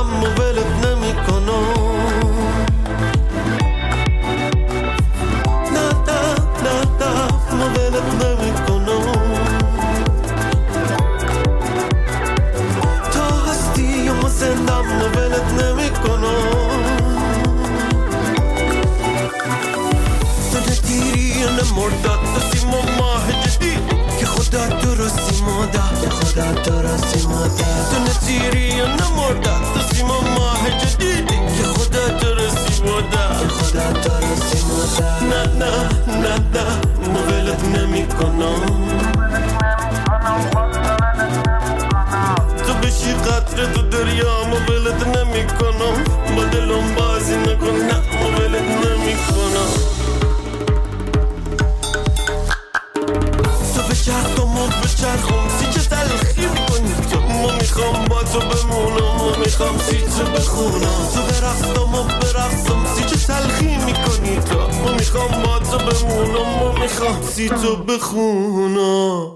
میکنم و ولت نمیکنم. نه نه نه نه و ولت نمیکنم. تا هستی و زندم و ولت نمیکنم. سن تیری نمرداد دستیم و ماه جدید که خدا درستی ماده، که خدا درستی ماده. سن تیری نمرداد دستیم و ماه جدید که خدا درستی ماده، که خدا درستی ماده. نه نه نه نه مولت نمی کنم. تو بشی قطره تو دریا مولت نمی کنم. با دلم بازی نکن نه مولت نمی کنم. بچرخم سی چه تلخی میکنی تو. ما میخوام با تو بمونم، ما میخوام سی تو بخونم. تو برقصم و برقصم سی چه تلخی میکنی تو. ما میخوام با تو بمونم، ما میخوام سی تو بخونم.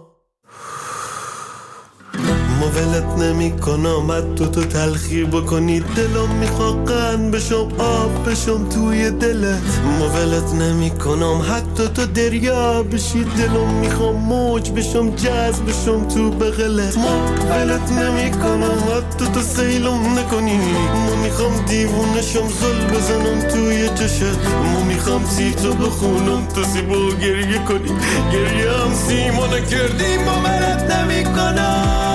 ما ولت نمی کنم حتی تو تلخی بکنی. دلم میخواد قند بشم آب بشم توی دلت. ما ولت نمی کنم حتی تو دریا بشی. دلم میخوام موج بشم جذب بشم تو بغلت. ما ولت نمی کنم حتی تو سیلم نکنی. ما میخوام دیوونشم زل بزنم توی چشت. ما میخوام سی تو بخونم تو سیبو گریه کنی. گریه هم سیما نکردی. ما ولت نمی کنم.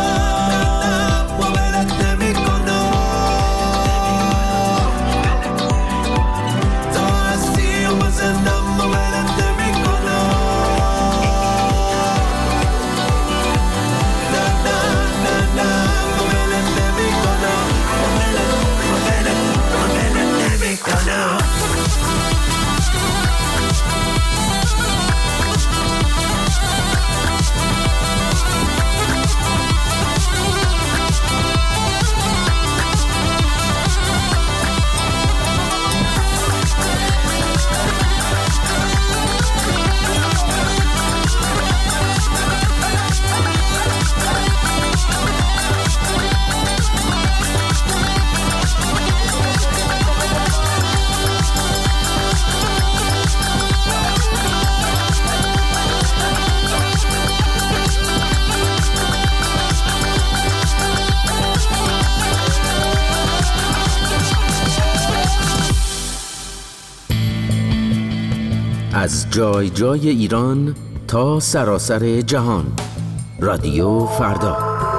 از جای جای ایران تا سراسر جهان. رادیو فردا.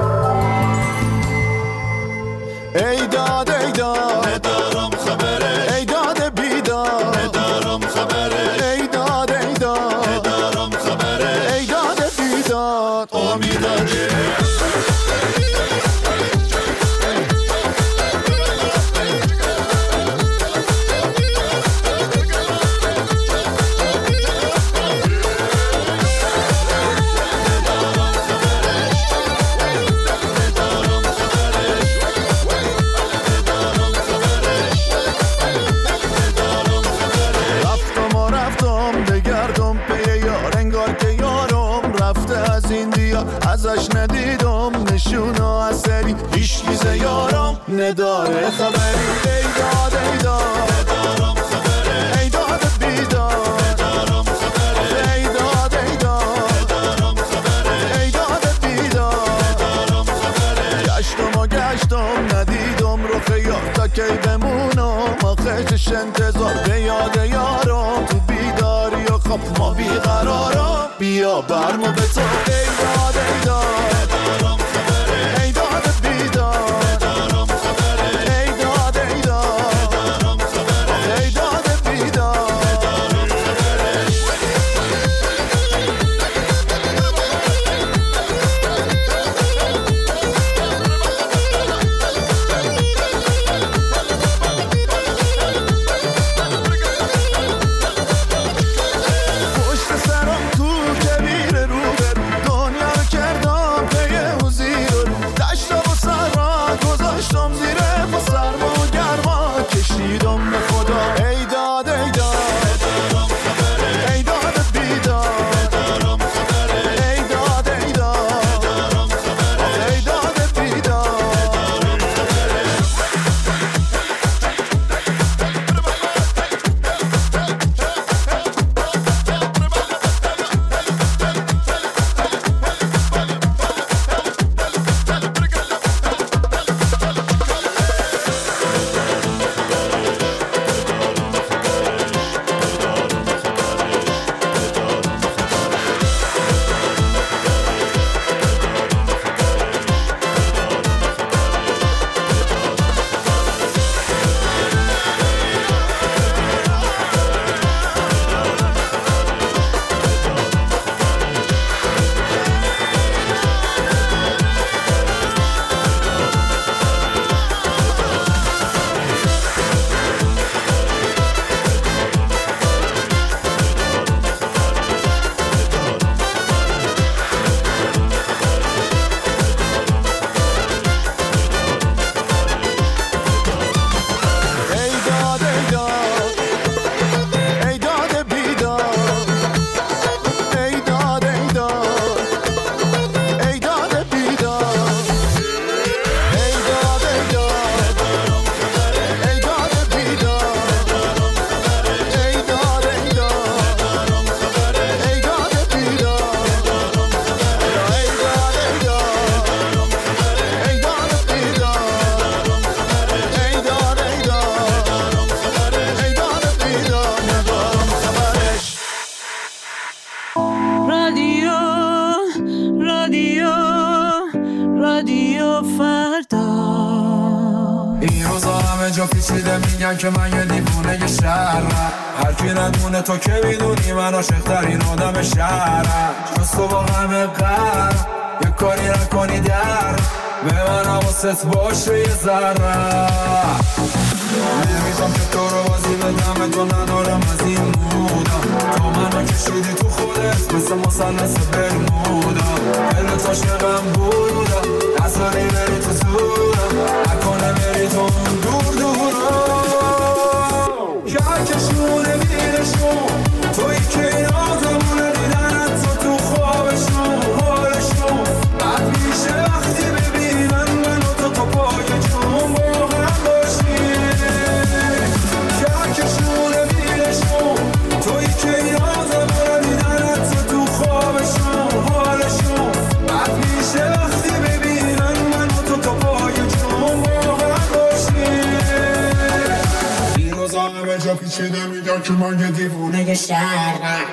ای داد ای داد ندارم خبره. ای داد بیداد ندارم خبره. ای داد ای داد ندارم خبره. ای داد بیداد امیداجه. ازش ندیدم نشونو اثری. هیچ چیز یارم نداره خبری. ای داد ای داد ندارم خبره. ای داد بیداد ندارم خبره. ای داد ای داد ندارم خبره. ای داد بیداد ندارم خبره. گشتم ندیدم رو خیار تا کی بمونم. آخه چش انتظار به یاد یارم. تو بیداری و خواب ما بیقرارم. بیا برمو به تو. ای داد ای داد ندارم خبره. ای داد بیداد ندارم خبره. ای داد ای داد ندارم خبره. ای داد بیداد ندارم خبره. پشت سرم تو کبیر رو برو. دنیا رو که همه جا پیچیده میگن که من یه دیوونه شهرم. هر کی ندونه تو که میدونی من عاشق‌ترین آدم شهرم. جز تو با همه قهرم، یه کاری نکنی در به من حواست باشه یه ذره. نمیخوام که تو رو بازی بدم، تو ندارم از این مودا. تو منو کشیدی تو خودت مثل مثلث برمودا. دلت عاشقم بودا، نذاری بری تو زورم، نکنه بری تو دور دورم. کهکشونه بیرشون توی که این آدمونه دیدنت تو خوابشون حالشون بد میشه وقتی ببینن منو تو پای جون با هم باشیم. کهکشونه بیرشون توی که این آدمونه دیدنت تو خوابشون حالشون بد میشه وقتی ببینن منو تو پای جون با هم باشیم. این روزا همه جا پیچیده میگن که من یه دیوونه شهرم.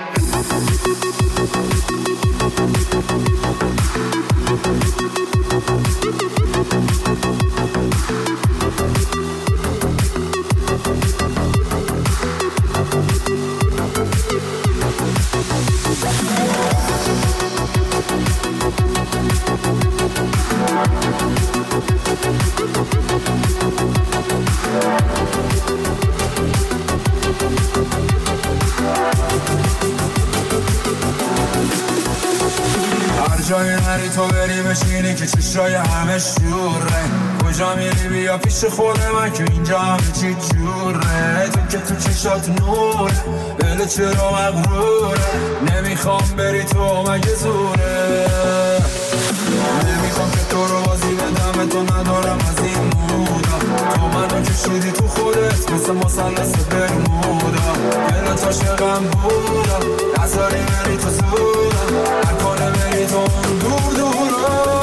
هر جایی نری تو بری بشینی که چشای همه شوره. کجا میری بیا پیش خود من که اینجا همه چی جوره. تو که تو چشات نوره، دل چرا مغروره. نمیخوام بری تو مگه زوره. نمیخوام که تو رو بازی بدم، تو ندارم از این مودا. تو منو کشیدی تو خودت مثل مثلث برمودا. دلت عاشقم بودا، نذاری بری تو زورم، نکنه بری تو دور دورم.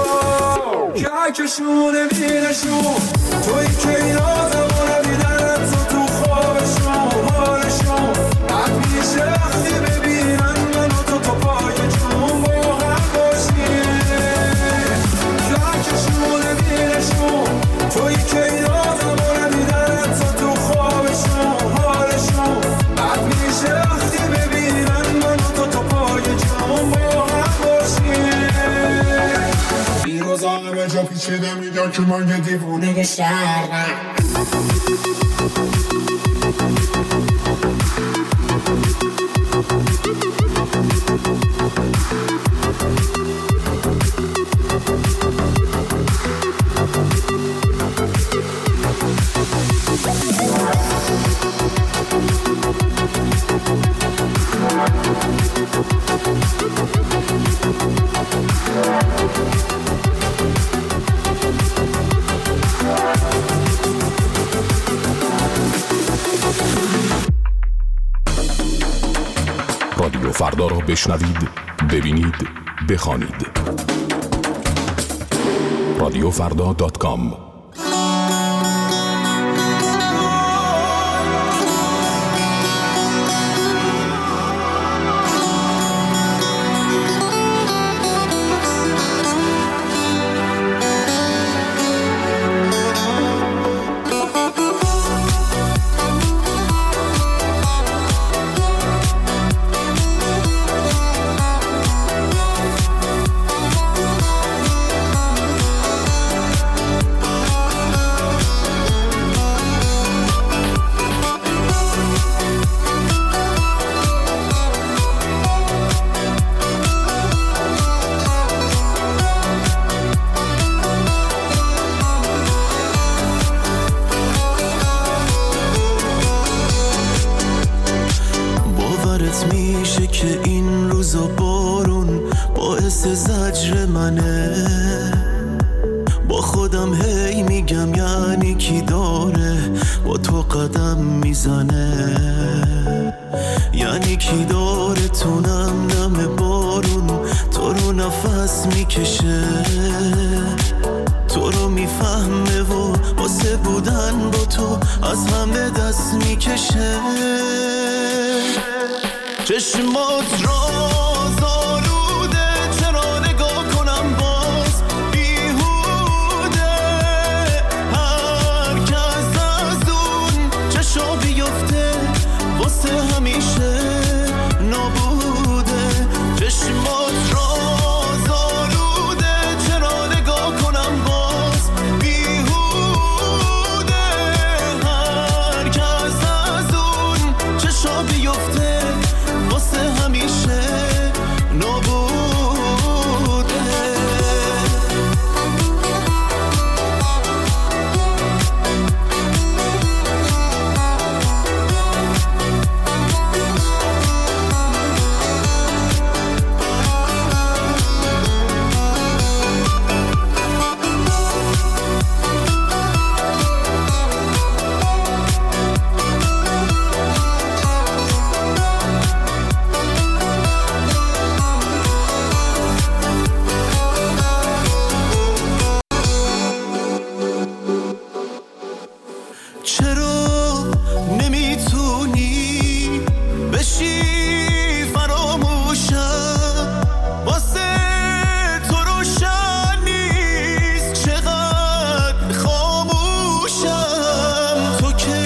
کهکشونه بیرشون توی که این آدمونه دیدنت تو خوابشون حالشون بد میشه وقتی ببینن منو تو پای جون با هم باشیم. کهکشونه بیرشون توی که این آدمونه دیدنت تو خوابشون حالشون بد میشه وقتی ببینن منو تو پای جون با هم باشیم. این روزا همه جا پیچیده میگن که من یه دیوونه شهرم. رادیو فردا را بشنوید، ببینید، بخوانید. radiofrda.com. میشه که این روزا بارون باعث زجر منه. با خودم هی میگم یعنی کی داره با تو قدم میزنه. یعنی کی داره تو نم نم بارون تو رو نفس میکشه. تو رو میفهمه و واسه بودن با تو از همه دست میکشه. چشمات راز آلوده چرا نگاه کنم باز بیهوده. هر کس چرا نمیتونی بشی فراموشم واسه تو روشن نیست چقدر خاموشم تو که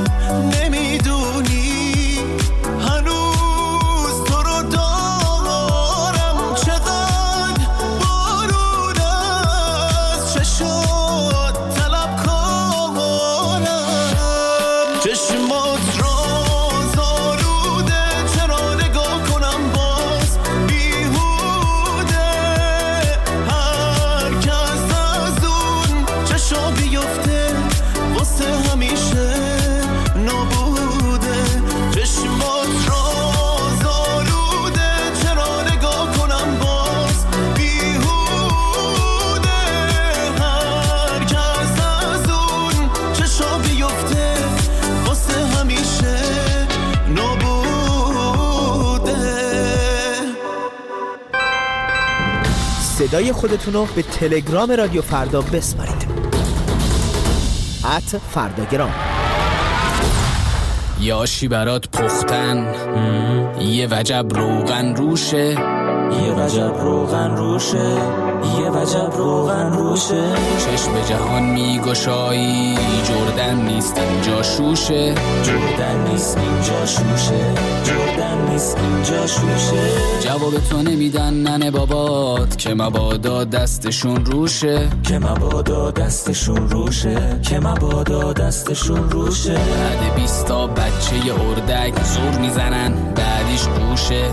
نمیدونی هنوز تو رو دارم چقدر بارون از چشات طلبکارم چشمات را زالوده چرا نگاه کنم باز بیهوده هر کس از اون چشا بیفته واسه همیشه نابوده چشمات را زالوده چرا نگاه کنم باز بیهوده هر کس از اون چشا بیفته واسه همیشه نابوده. صدای خودتون رو به تلگرام رادیو فردا بسپارید @فرداگرام. یاشی برات پختن یه وجب روغن روشه یه وجب روغن روشه یه وجب روغن روشه چشم جهان میگشایی جردن نیست اینجا شوشه جردن نیست اینجا شوشه جردن نیست اینجا شوشه جواب تو نمیدن ننه بابات که مبادا دستشون روشه که مبادا دستشون روشه که مبادا دستشون روشه بعد 20 تا بچه اردک زور میزنن بعدیش گوشه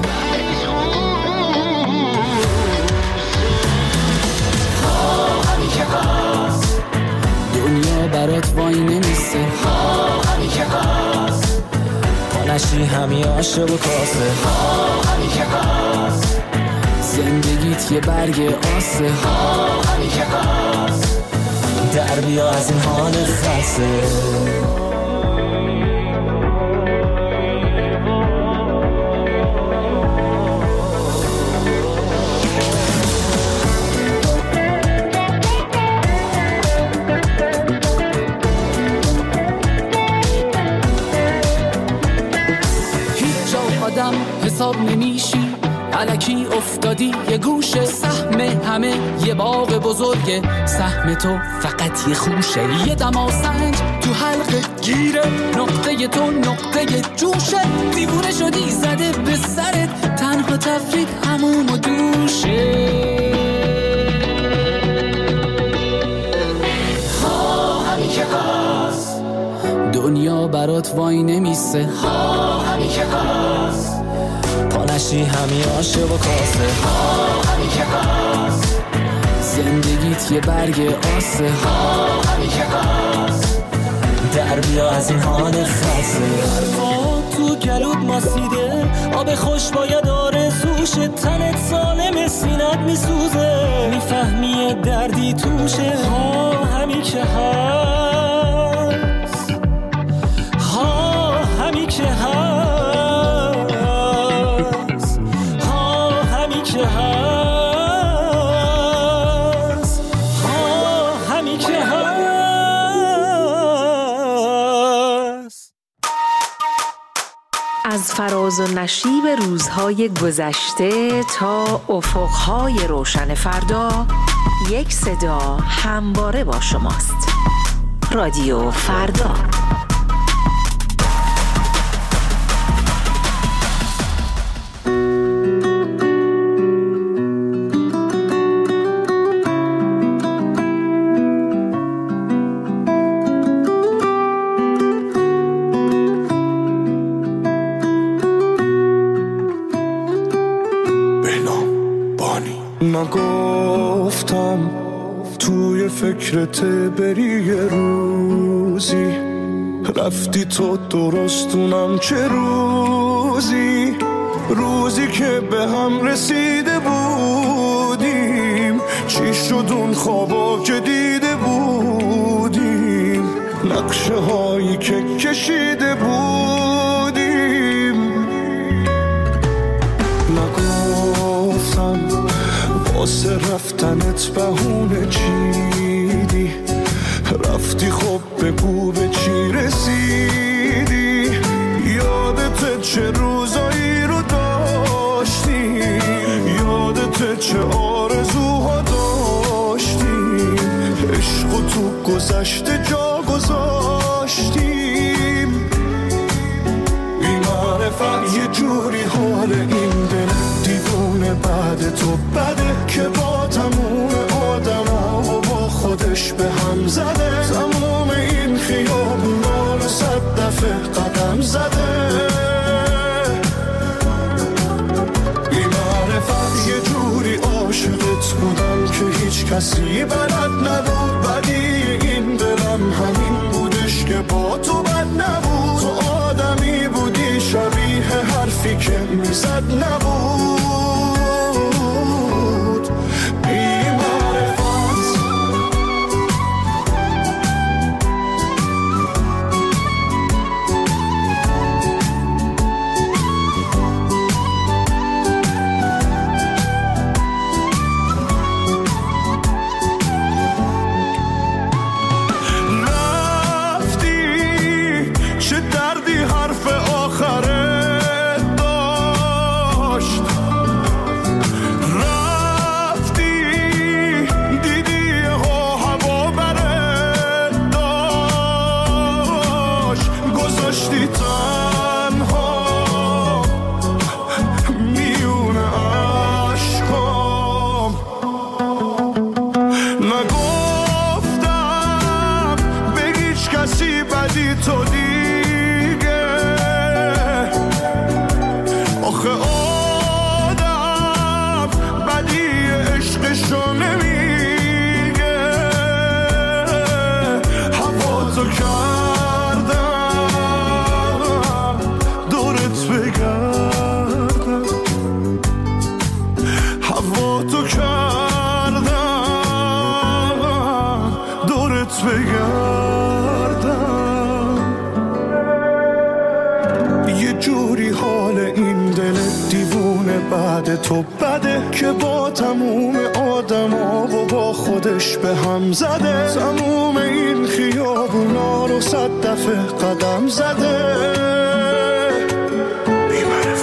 دنیا برات وای نمیسته همی که هست پانشی همی آشه و کاسه همی که هست زندگیت یه برگ آسه همی که هست در بیا از این حال خسته حساب نمیشی الکی افتادی یه گوشه سهم همه یه باغ بزرگه سهم تو فقط یه خوشه یه دماسنج تو حلقه گیره نقطه تو نقطه جوشه دیوونه شدی زده به سرت تنها تفرید همون و دوشه همی که هست دنیا برات وای نمیسته همی که هست پانشی همی آشه و کاسه همی که هست زندگیت یه برگ آسه همی که هست در بیا از این حال خسته تو گلود ماسیده آب خوش باید آرزوشه تنت سالم سینت میسوزه میفهمی دردی توشه همی که هست همی که هست همی که هست همی که هست. از فراز و نشیب روزهای گذشته تا افقهای روشن فردا یک صدا همواره با شماست. رادیو فردا. نگفتم توی فکرت بری یه روزی رفتی تو درستونم چه روزی روزی که به هم رسیده بودیم چی شد اون خوابا که دیده بودیم نقشه هایی که کشیده بودیم نگفتم واسه رفتنت بهونه چیدی رفتی خب بگو به چی معرفت یه جوری حال این دل دیوونه بعد تو بده که با تموم آدما و با خودش به هم زده تموم این خیابونا رو 100 دفعه قدم زده بی معرفت یه جوری عاشقت بودم که هیچ کسی بلد نبود بدی این دلم همین بودش که با تو بد نبود تو آدمی بودی شبیه حرفی که میزد نبود بی معرفت تو بده که با تموم آدما و با خودش به هم زده تموم این خیابونا رو 100 دفعه قدم زده بی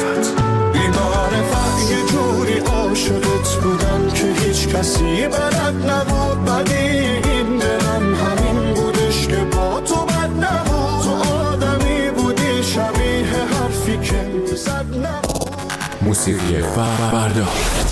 معرفت یه جوری عاشقت بودم که هیچ کسی بلد نبود بدی این دلم همین بودش که با تو بد نبود تو آدمی بودی شبیه حرفی که میزد نبود موسیقی فردا.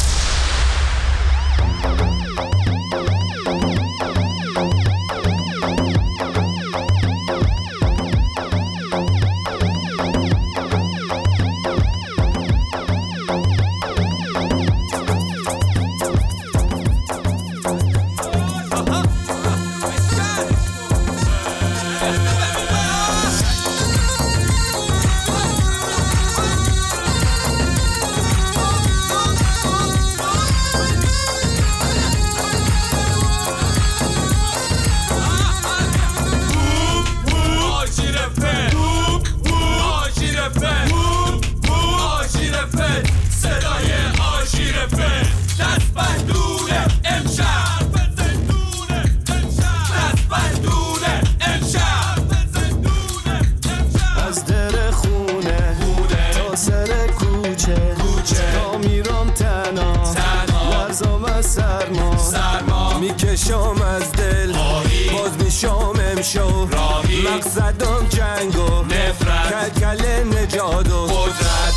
میکشم از دل باز میشم امشو مقصدم جنگ و نفرت کل نجات و قدرت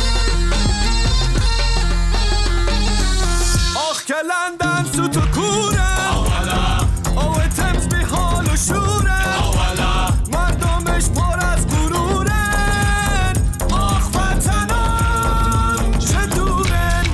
آخ کلندن سوت و کوره آوه تمز بی حال و شوره مردمش پر از غرورن آخ وطنم چه دورن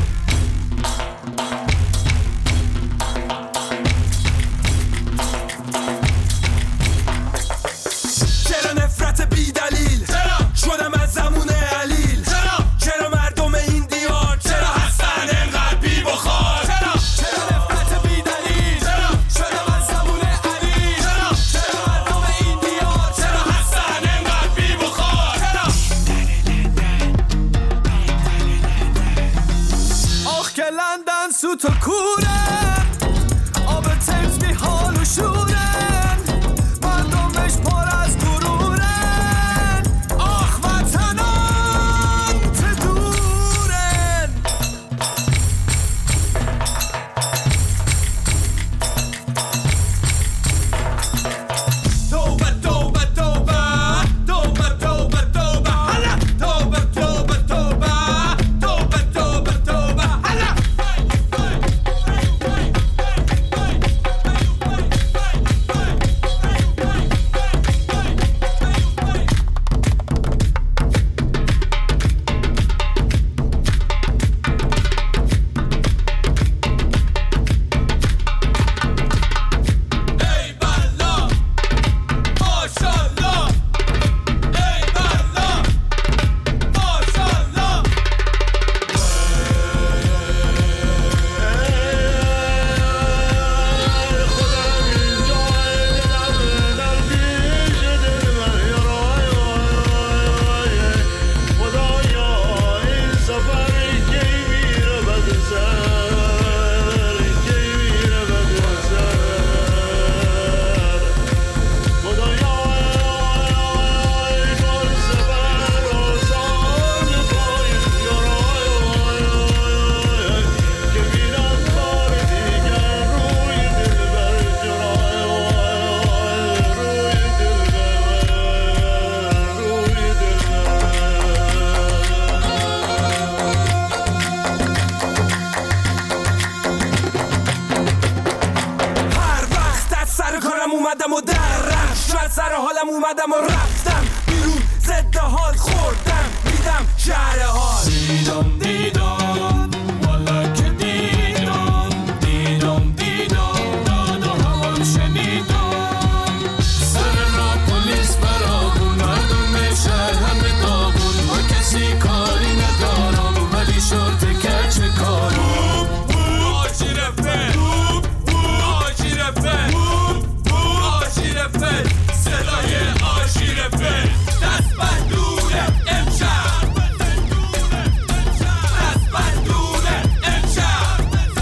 چرا نفرت بی دلیل شدم از زمون علیل چرا مردم این دیار چرا هستن انقدر بی بخار چرا نفرت بی دلیل سر حالم اومدم و رفتم بیرون ضد حال خوردم میدم شهر حال دیدم دیدم والا که دیدم دیدم دیدم دادم هوا شنیدم سر را پلیس برابون مردم شهر همه داغون با کسی کاری ندارم ولی شرط کچ کارم آجی رفت آجی رفت آجی رفت صدای آجی رفت دست بندونه امشب دست بندونه امشب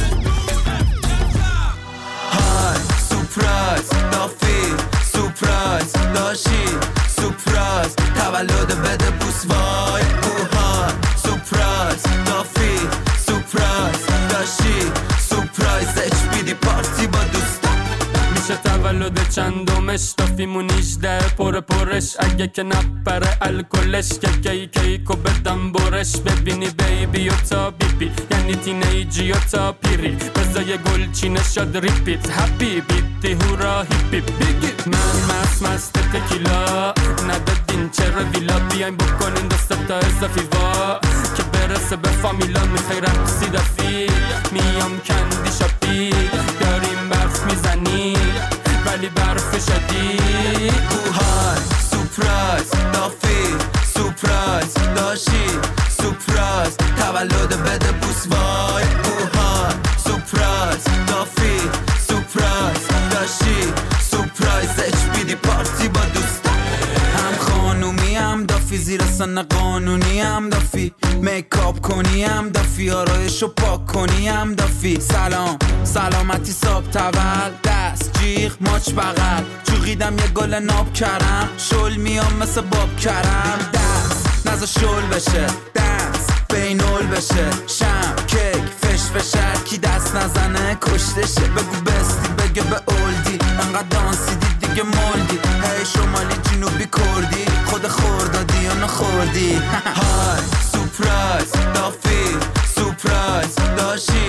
های سپرایز دافی سپرایز داشی سپرایز تولد بده بوس وای اوهای سپرایز دافی سپرایز داشی سپرایز HBD پارتی با دوستان میشه تولد چندمش دافیمون 18 پرش اگه که نپره الکلش که کیکو بدم برش ببینی بیبی و تا بیبی یعنی تینیجی و تا پیری بزای گل چینه شد ریپیت هپی بیتی هورا هیپی بگید من مست تکیلا ندادین چرا ویلا بیاین بکنین دست تا اضافی وا که برسه به فامیلا میخوای رقصی دافی میام کندی شاپی داریم برف میزنی ولی برف شدی اوهای سپرایز دافی سپرایز داشی سپرایز تولد بده بوس وای اوهای سپرایز دافی سپرایز داشی سپرایز HBD پارتی با دوستان هم خانومی هم دافی زیر سن قانونی هم دافی میکاپ کنی هم دافی آرایشو پاک کنی هم دافی سلام سلامتی صاحب تول دست جیغ ماچ بغل چوغیدم یه گل ناب کرم شل میام مثل باب کرم دست نزا شل بشه دست بینول بشه شم کیک فش فشر کی دست نزنه کشتشه بگو بستی بگه به اولدی انقدر دانسیدی دیگه مالدی هی شمالی جنوبی کردی خود خوردادی یا نخوردی های سپرایز دافی سپرایز داشی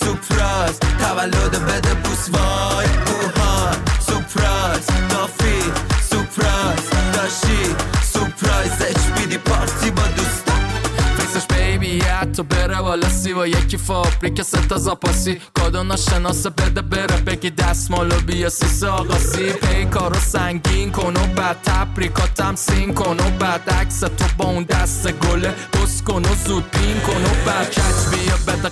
سپرایز تولد بده بوس وای اوهای سپرایز دافی سپرایز داشی سپرایز HBD پارتی با دوستان فیسش بیبی حتی بره والا سی و یکی فابریک ستا زاپاسی کادو ناشناسه بده بره بگی دستمالو بیا سیس آقاسی پیکارو سنگین کن و بعد تبریکاتم سین کن و بعد عکس تو با اون دست گله بس کن و زود پین کن و بعد کچ بیا بده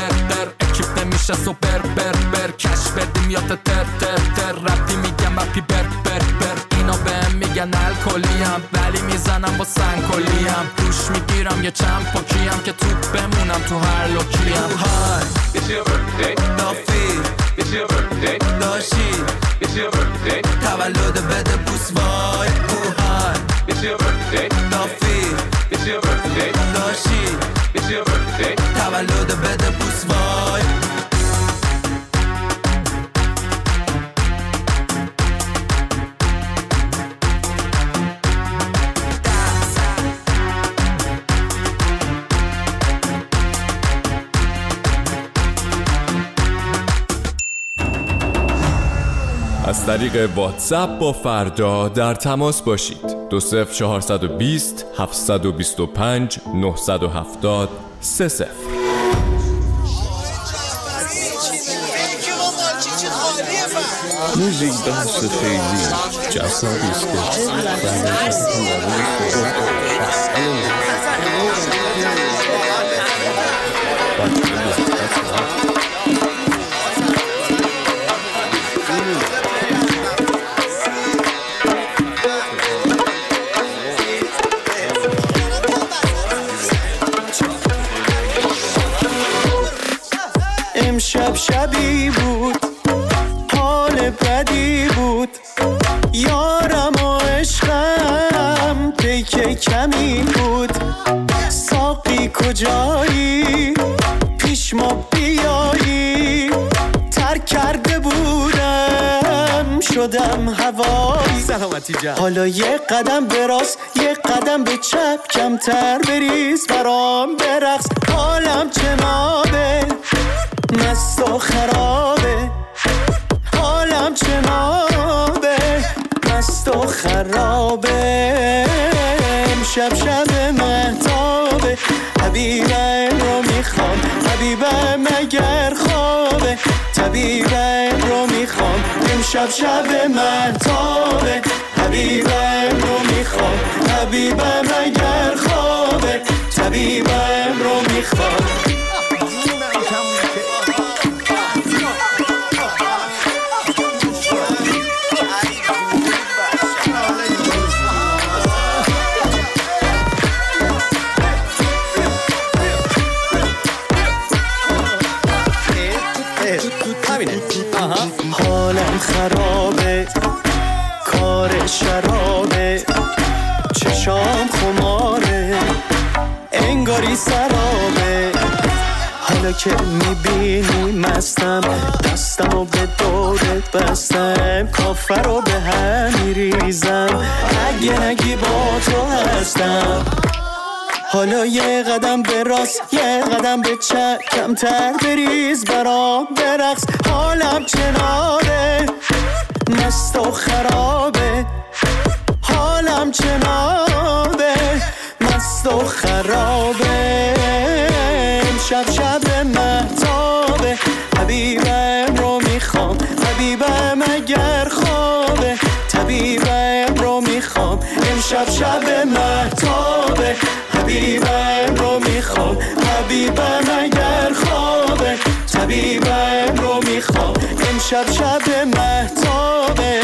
قر اکیپ نمیشه سوپر بر کش بدیم یا تر ربی میگم اپی بر اینا بهم میگن الکلیم ولی میزنم با سنگکلیم روش میگیرم یه چند پاکیم که توپ بمونم تو هر لوکیم های It's your birthday دافی It's your birthday داشی It's your birthday تولد بده بوس وای اوهای It's your birthday دافی It's your birthday داشی It's your birthday تولد بده بوس وای از طریق واتساپ با فردا در تماس باشید 20420 725 970 30 موزیک بحث خیلی جسادی است امشب شبی بود حال بدی بود یارم و عشقم پیک کمی بود ساقی کجایی پیش ما بیایی ترک کرده بودم شدم هوایی سلامتی جان حالا یه قدم به راست یه قدم به چپ کمتر بریز برام برقص حالم جنابه مست و خرابه حالم جنابه مست مست و خرابه امشب شب مهتابه حبیبم رو میخوام حبیبم اگر خوابه طبیبم رو میخوام امشب شب مهتابه حبیبم رو میخوام حبیبم اگر خوابه طبیبم رو میخوام حالم خرابه کار شرابه چشام خماره انگاری سرابه حالا که میبینی مستم دستمو به دورت بستم کافر رو به هم میریزم اگه نگی با تو هستم حالا یه قدم به راست یه قدم به چپ کمتر بریز برام برقص حالم چناره مست و خرابه حالم چناره مست و خرابه امشب شب مهتابه حبیبم رو میخوام حبیبم اگر خوابه طبیبم رو میخوام امشب شب مهتابه حبیبم رو میخوام حبیبم اگر خوابه طبیبم رو میخوام امشب شب مهتابه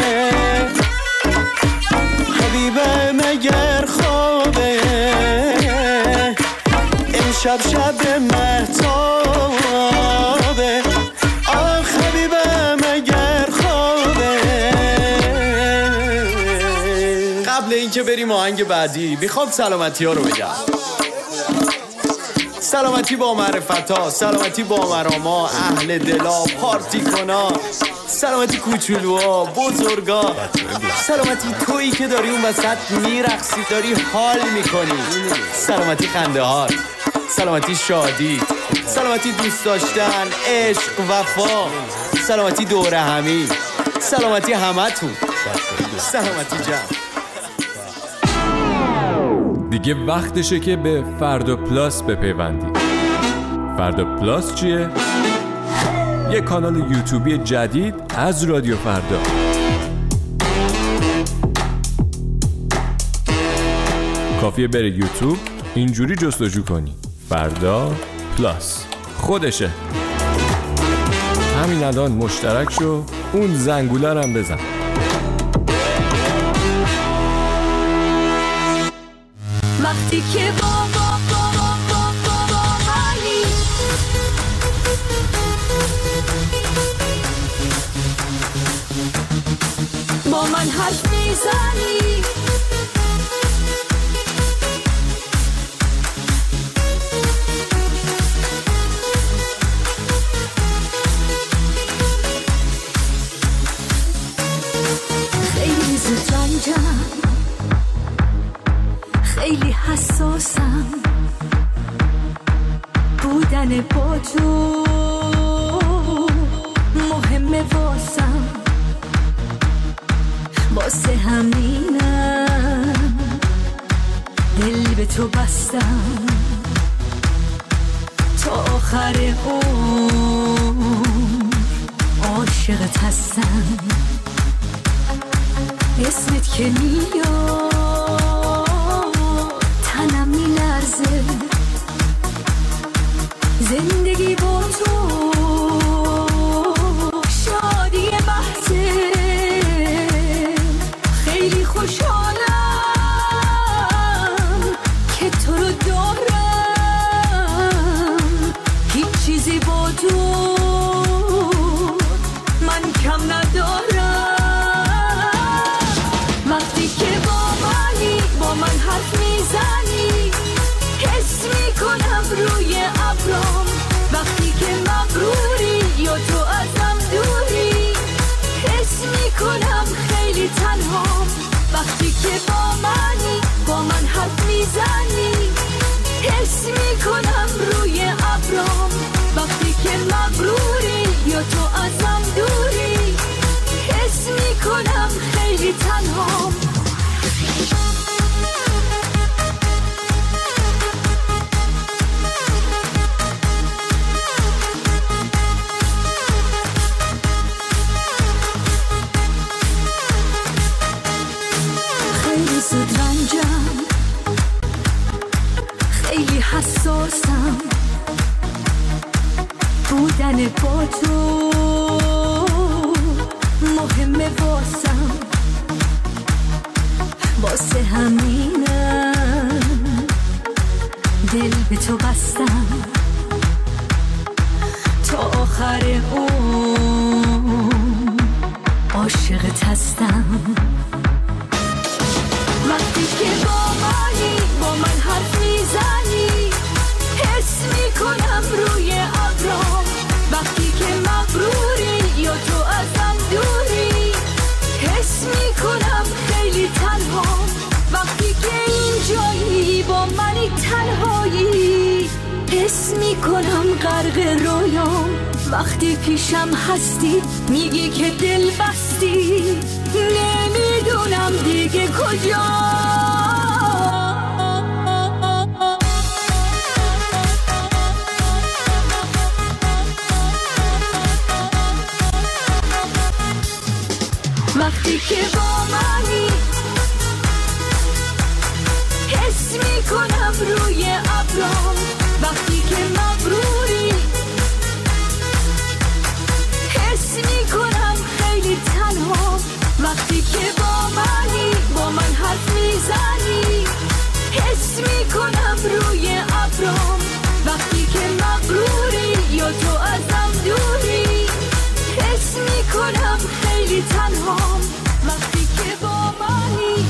حبیبم اگر خوابه امشب شب مهتابه آخ حبیبم اگر خوابه. قبل اینکه بریم آهنگ بعدی میخوام سلامتی ها رو بگم. سلامتی با معرفتا، سلامتی با مراما، اهل دلا، پارتی کنا، سلامتی کوچولوها، بزرگا، سلامتی تویی که داری اون وسط میرقصی داری حال میکنی، سلامتی خنده هات، سلامتی شادی، سلامتی دوست داشتن، عشق، وفا، سلامتی دوره همی، سلامتی همتون، سلامتی جمع. دیگه وقتشه که به فردا پلاس بپیوندید. فردا پلاس چیه؟ یه کانال یوتیوبی جدید از رادیو فردا. کافیه بری یوتیوب اینجوری جستجو کنی فردا پلاس، خودشه. همین الان مشترک شو، اون زنگوله رو هم بزن. وقتی که با من حرف میزنی، خیلی زود رنجم، خیلی حساسم، بودن با تو مهمه واسم، واسه همینم دل به تو بستم، تا آخر عمر عاشقت هستم. اسمت که میاد تنم میلرزه، زندگی با تو شادی بحثه، خیلی خوشحالم که تو رو دارم، هیچ چیزی با تو من کم ندارم. وقتی که با من حرف میزنی، حس میکنم روی ابرام، وقتی که مغروری یا تو ازم دوری، حس میکنم خیلی تنهام. وقتی که با من حرف میزنی، حس میکنم روی ابرام، وقتی که مغروری یا تو ازم دوری، حس میکنم خیلی تنهام. زود رنجم، خیلی حساسم، بودن با تو مهمه واسم، واسه همینم دل به تو بستم، تا آخر عاشقت هستم. وقتی که با منی، با من حرف میزنی، حس میکنم روی ابرام. وقتی که مغروری یا تو ازم دوری، حس میکنم خیلی تنها. وقتی که اینجایی با منی تنهایی، حس میکنم غرق رویام. وقتی پیشم هستی میگی که دل بستی، نمیدونم دیگه کجا. وقتی که با منی، حس میکنم روی ابرام. وقتی که مغروری، حس میکنم خیلی تنها. وقتی که با منی، با من حرف میزنی، حس میکنم روی ابرام. وقتی که مغروری یا تو ازم دوری، حس میکنم خیلی تنها. وقتی که با منی.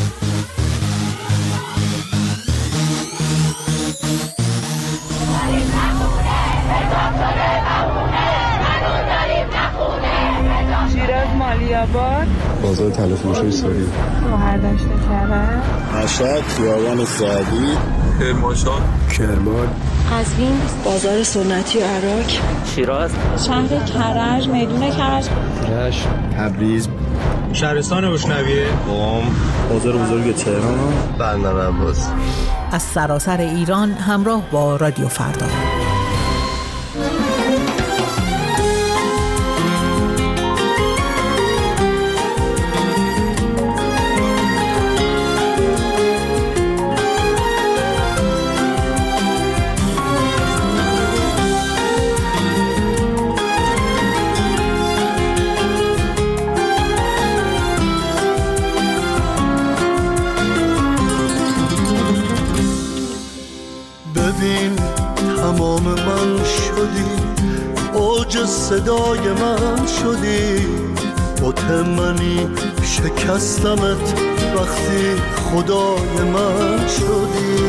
شیراز مالی‌آباد، بازار تلفروشی سوری، مهردشت کرد، مشهد خیابان سعدی، کرمانشاه، کرمان، قزوین بازار سنتی عراق، شیراز، شهر کرج، میدون کرج، رشت، تبریز، شهرستان بوشنویه، قم، بازار بزرگ تهران، بندر عباس. از سراسر ایران همراه با رادیو فردا. صدای من شدی، منی شکستمت وقتی خدای من شدی.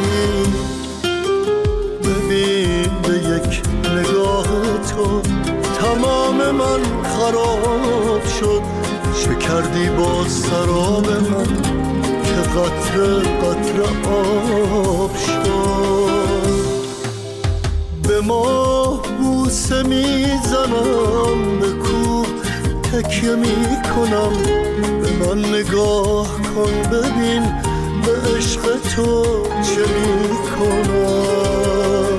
ببین به یک نگاه تو تمام من خراب شد، شکردی با سراب من که قطره قطره آب شد. به ما بوسه میزنم، به کوه تکیه میکنم، به من نگاه کن ببین به عشق تو چه میکنم.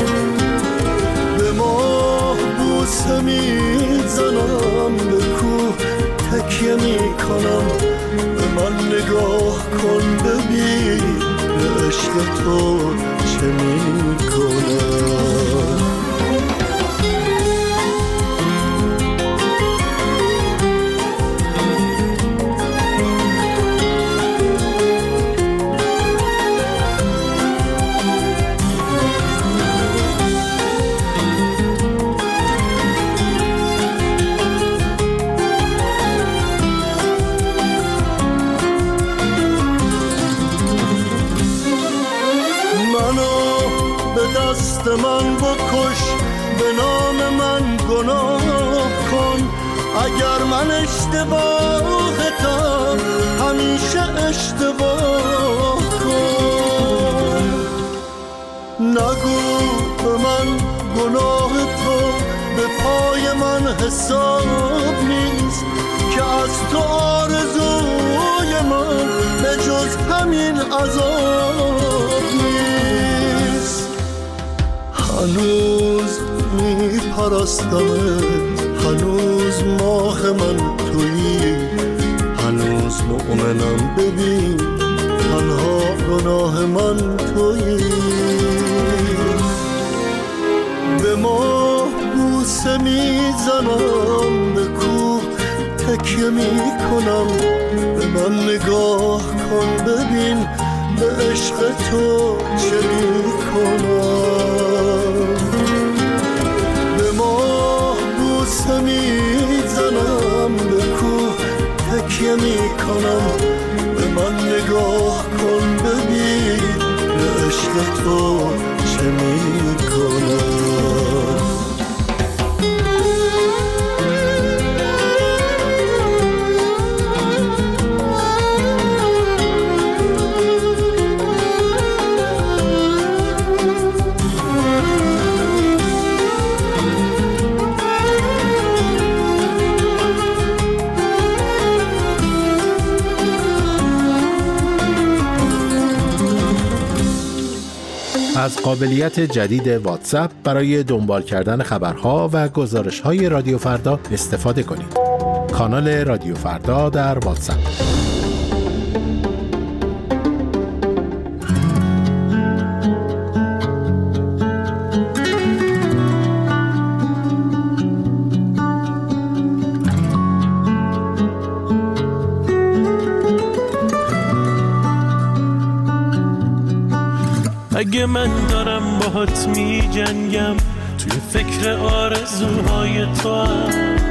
به ما بوسه میزنم، به کوه تکیه میکنم، به من نگاه کن ببین به عشق تو چه میکنم. من بکش، به نام من گناه کن، اگر من اشتباهتم همیشه اشتباه کن. نگو به من گناه تو به پای من حساب نیست، که از تو آرزوی من به جز همین عذاب نیست. هنوز میپرستمت، هنوز ماه من تویی، هنوز مؤمنم ببین گناه من تویی. به ماه بوسه میزنم، به کوه تکیه میکنم. به من نگاه کن ببین به عشق تو چه میکنم. به ماه بوسه میزنم، به کوه تکیه میکنم. به من نگاه کن ببین به عشق تو چه میکنم. از قابلیت جدید واتساپ برای دنبال کردن خبرها و گزارش‌های رادیو فردا استفاده کنید. کانال رادیو فردا در واتساپ. اگه من دارم باهات می جنگم، توی فکر آرزوهای تو هم،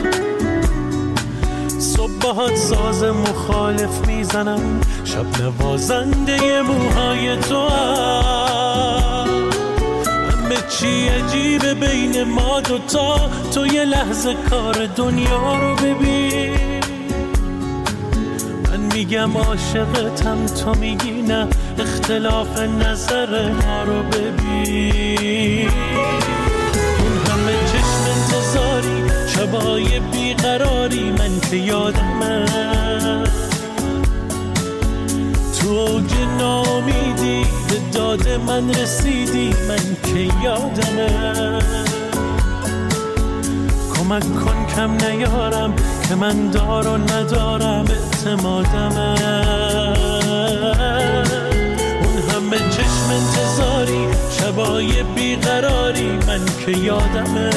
صبح باهات ساز مخالف میزنم، شب نوازنده موهای تو هم. همه چی عجیبه بین ما دوتا، تو یه لحظه کار دنیا رو ببین. میگم عاشقتم، تو میگی نه، اختلاف نظر ما رو ببین. اون همه چشم انتظاری، شبای بیقراری، من که یادمه تو اوج ناامیدی به داد من رسیدی، من که یادمه. کمک کن کم نیارم که من دار و ندارم اعتمادمه. اون همه چشم انتظاری، شبای بیقراری، من که یادمه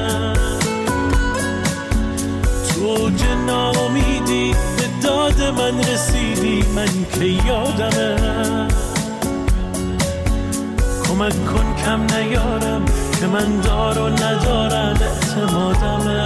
تو اوج ناامیدی به داد من رسیدی، من که یادمه. کمک کن کم نیارم که من دار و ندارم اعتمادمه.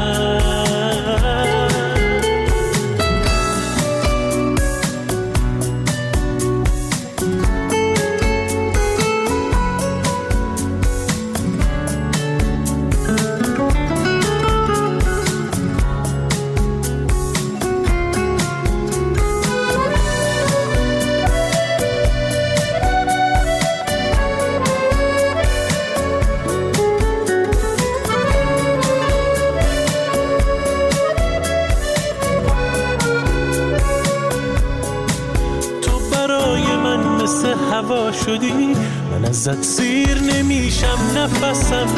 هوا شدی، من ازت سیر نمیشم نفسم.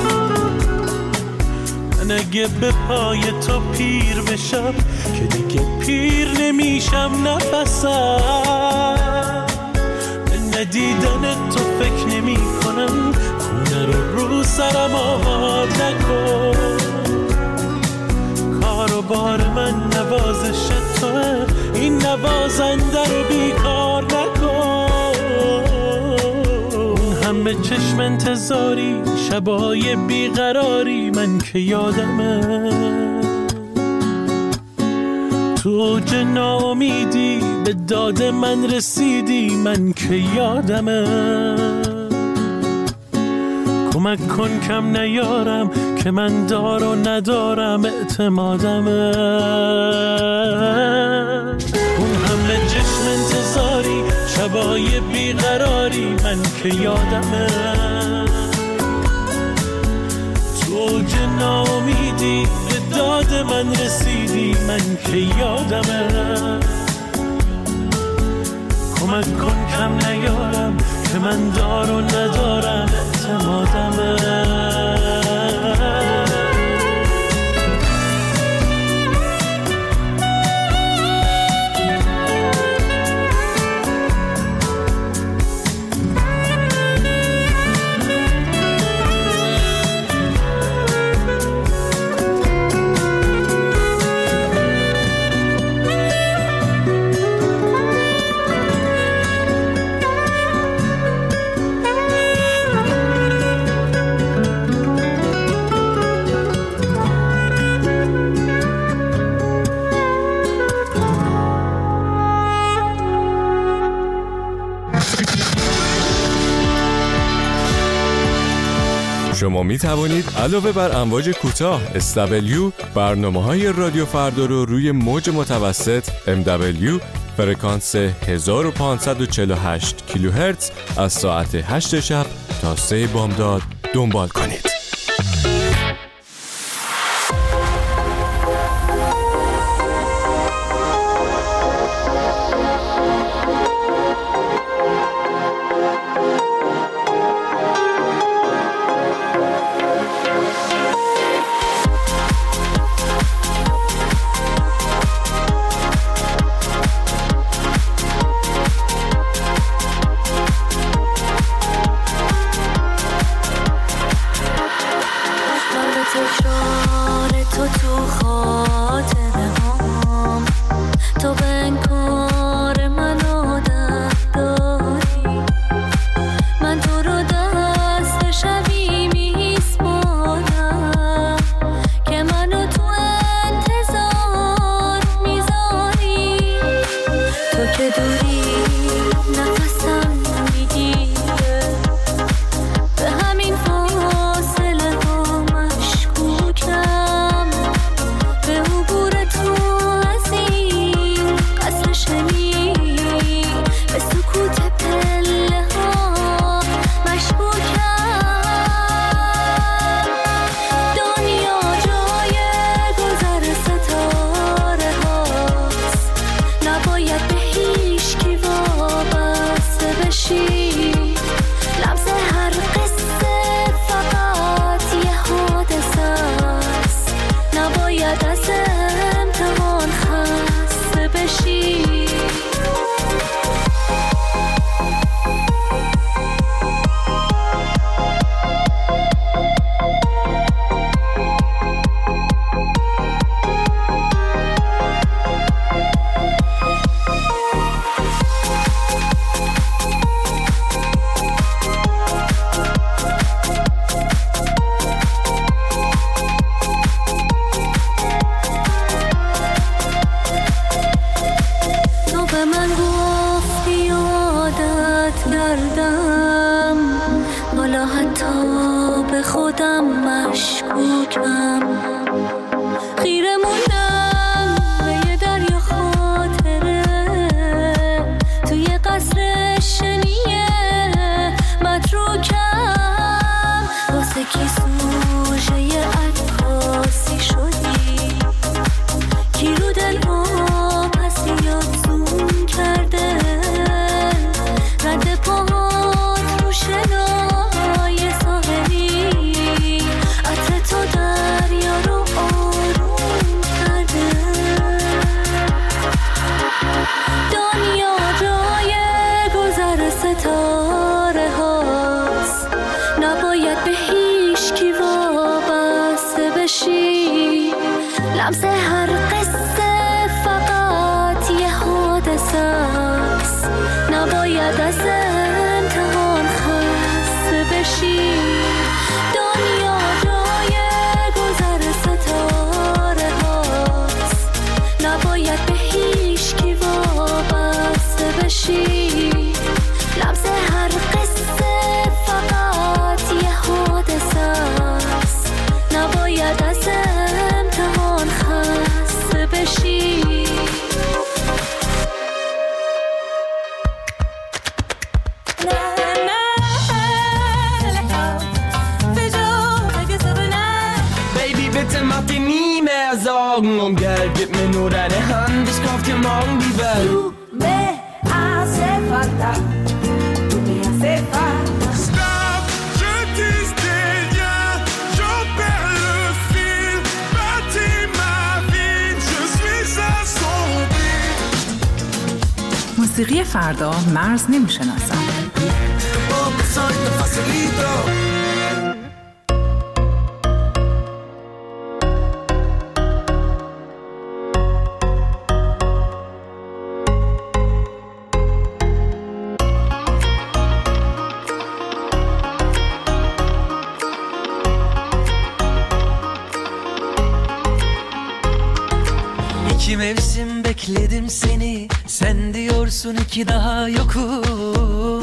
من اگه به پای تو پیر بشم که دیگه پیر نمیشم نفسم. به ندیدن تو فکر نمی کنم، خونه رو سرم آباد نکن. کار و بار من نوازش توه، این نوازنده رو بیکار نکن. همه چشم انتظاری، شبای بیقراری، من که یادمه تو اوج ناامیدی به داد من رسیدی، من که یادمه. کمک کن کم نیارم که من دار و ندارم اعتمادمه. اون همه چشم انتظاری، شبای بیقراری، من که یادمه تو اوج ناامیدی به داد من رسیدی، من که یادمه. کمک کن کم نیارم که من دار و ندارم اعتمادمه. شما می توانید علاوه بر امواج کوتاه SW برنامه‌های رادیو فردا رو روی موج متوسط MW فرکانس 1548 کیلوهرتز از ساعت 8 شب تا 3 بامداد دنبال کنید. موسیقی فردا مرز نمی‌شناسد. İki mevsim bekledim seni, sen diyorsun diyorsun ki daha yokum.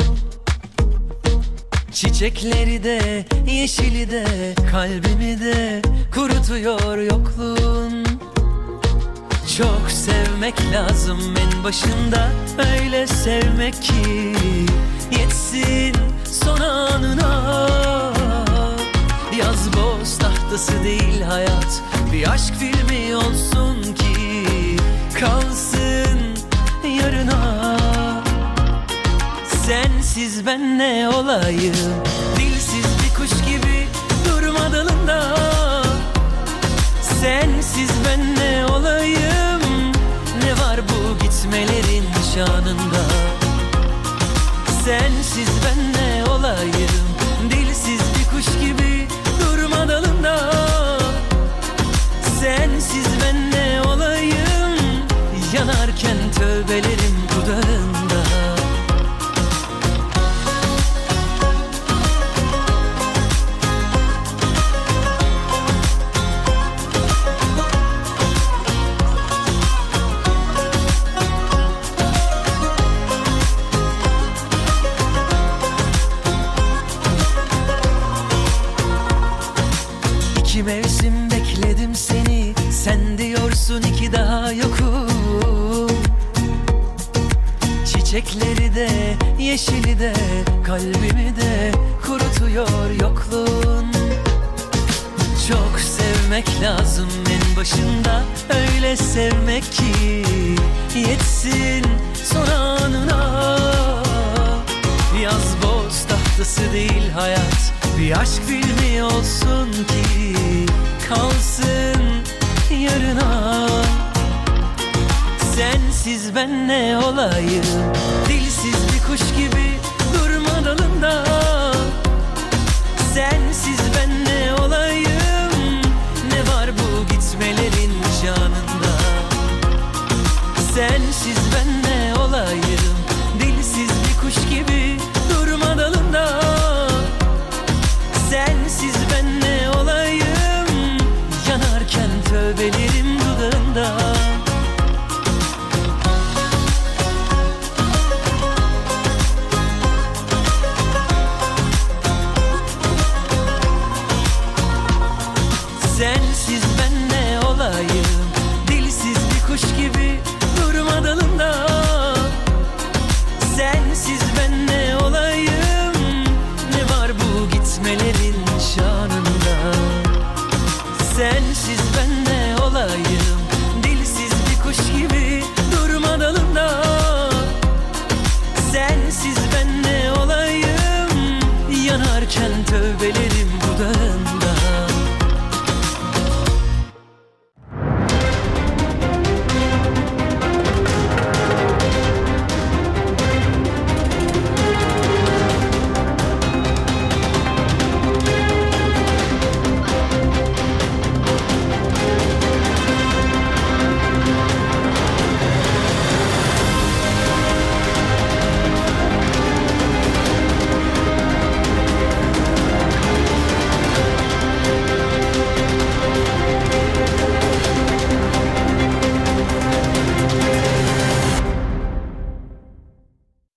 Çiçekleri de yeşili de kalbimi de kurutuyor yokluğun. Çok sevmek lazım en başında, öyle sevmek ki yetsin son anına. Yaz boz tahtası değil hayat, bir aşk filmi olsun ki kalsın yarına. Sensiz ben ne olayım, dilsiz bir kuş gibi durma dalında. Sensiz ben ne olayım, ne var bu gitmelerin şanında. Sensiz ben ne olayım, dilsiz bir kuş gibi durma dalında. Sensiz ben ne olayım, yanarken tövbelerim dudağında. İki mevsim bekledim seni, sen diyorsun ki daha yokum. Çiçekleri de yeşili de kalbimi de kurutuyor yokluğun. Çok sevmek lazım en başında, öyle sevmek ki yetsin son anına. Yaz boz tahtası değil hayat, bir aşk filmi olsun ki kalsın yarına. Sensiz ben ne olayım, dilsiz bir kuş gibi durma dalında. Sensiz ben ne olayım, ne var bu gitmelerin şanında. Sensiz ben ne olayım, dilsiz bir kuş gibi durma dalında. Sensiz ben ne olayım, yanarken tövbelerim dudağında. Sensiz ben ne olayım, dilsiz bir kuş gibi durma dalında. Sensiz ben ne olayım, ne var bu gitmelerin şanında. Sensiz ben ne olayım, dilsiz bir kuş gibi durma dalında. Sensiz ben ne olayım, yanarken tövbe